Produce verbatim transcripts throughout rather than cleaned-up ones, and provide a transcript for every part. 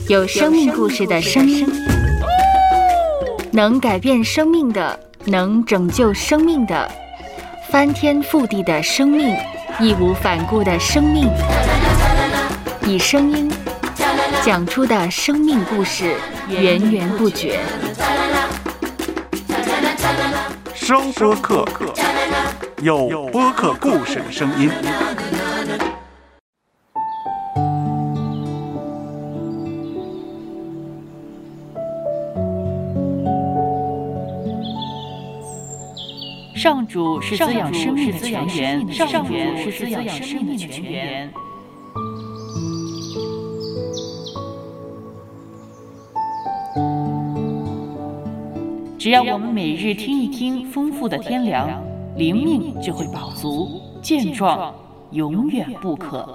有生命故事的声音，能改变生命的，能拯救生命的，翻天覆地的生命，义无反顾的生命，以声音讲出的生命故事，源源不绝。 声播客，有播客故事的声音。 上主是滋养生命的泉源，上主是滋养生命的泉源。只要我们每日听一听丰富的天粮，灵命就会饱足健壮，永远不渴。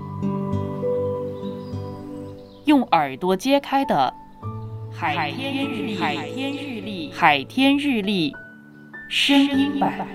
用耳朵揭开的海天日历，海天日历，海天日历声音版。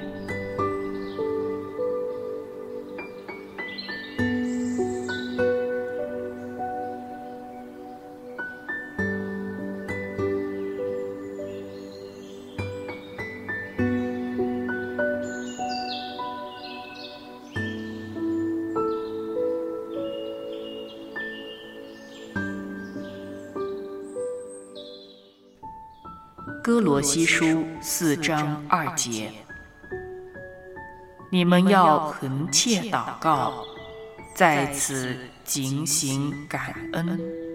哥罗西书四章二节，你们要恒切祷告，在此警醒感恩。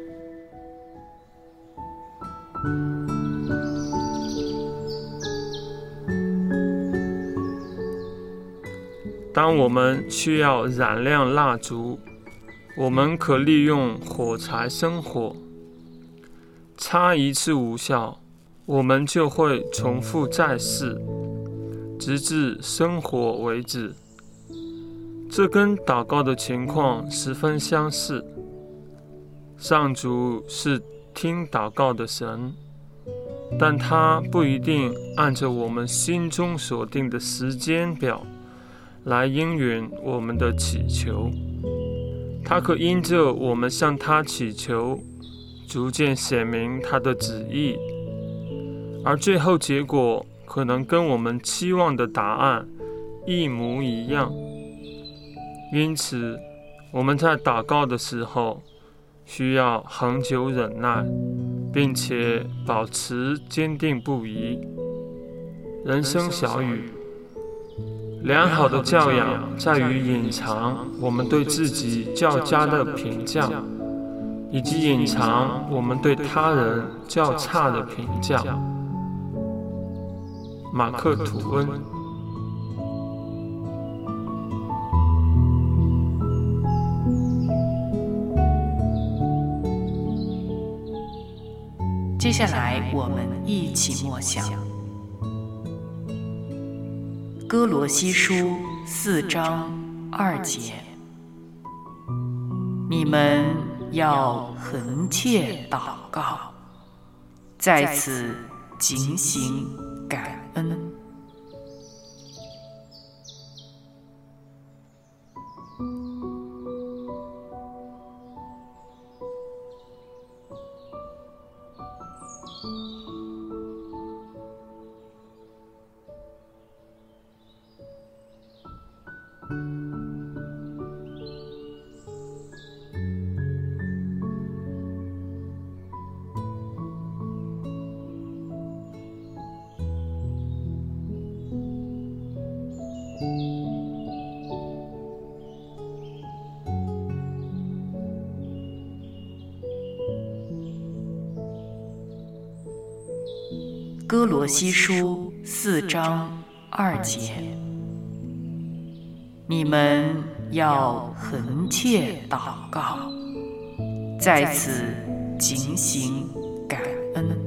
当我们需要燃亮蜡烛，我们可利用火柴生火，插一次无效，我们就会重复再试，直至生火为止。这跟祷告的情况十分相似。上主是听祷告的神，但他不一定按照我们心中所定的时间表来应允我们的祈求。他可因着我们向他祈求，逐渐显明他的旨意，而最后结果可能跟我们期望的答案一模一样。因此，我们在祷告的时候需要恒久忍耐，并且保持坚定不移。人生小语：良好的教养在于隐藏我们对自己较佳的评价，以及隐藏我们对他人较差的评价。马克·吐温。 接下来我们一起默想哥罗西书四章二节，你们要恒切祷告，在此警醒感恩。哥罗西书四章二节，你们要恒切祷告，在此警醒感恩。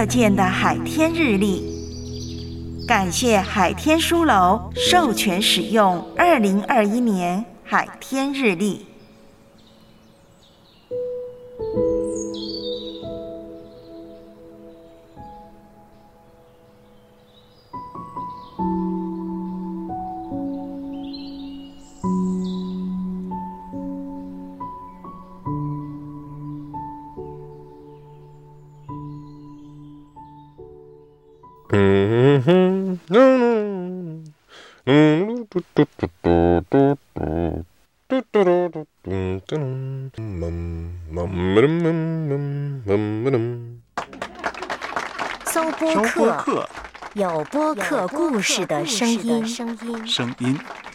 见的海天日历。感谢海天书楼授权使用二零二一年海天日历。 嗯哼，嗯嗯，嘟嘟嘟嘟嘟嘟嘟嘟嘟嘟嘟嘟， 搜播客，有播客故事的声音。 声音。